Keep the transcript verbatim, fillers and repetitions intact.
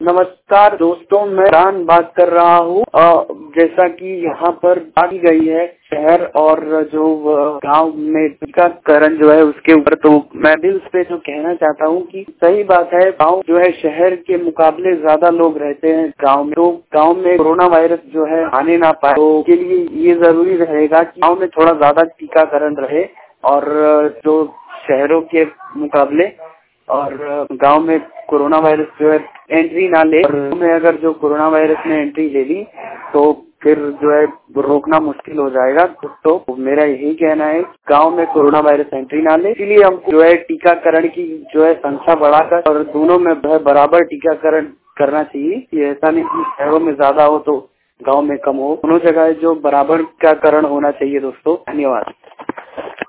नमस्कार दोस्तों, मैं रान बात कर रहा हूँ। जैसा कि यहाँ पर बात की गई है शहर और जो गांव में टीकाकरण जो है उसके ऊपर, तो मैं भी उस पे जो कहना चाहता हूँ कि सही बात है। गांव जो है शहर के मुकाबले ज्यादा लोग रहते हैं गांव में, तो गांव में कोरोना वायरस जो है आने ना पाए, तो के लिए ये जरूरी रहेगा कि गांव में थोड़ा ज्यादा टीकाकरण रहे और जो शहरों के मुकाबले और गांव में कोरोना वायरस जो है एंट्री ना ले। और में अगर जो कोरोना वायरस ने एंट्री ले ली तो फिर जो है रोकना मुश्किल हो जाएगा। तो मेरा यही कहना है गांव में कोरोना वायरस एंट्री ना ले, इसलिए हमको जो है टीकाकरण की जो है संख्या बढ़ाकर और दोनों में बराबर टीकाकरण करना चाहिए। ये ऐसा नहीं कि शहरों में ज्यादा हो तो गाँव में कम हो, दोनों जगह जो बराबर टीकाकरण होना चाहिए। दोस्तों धन्यवाद।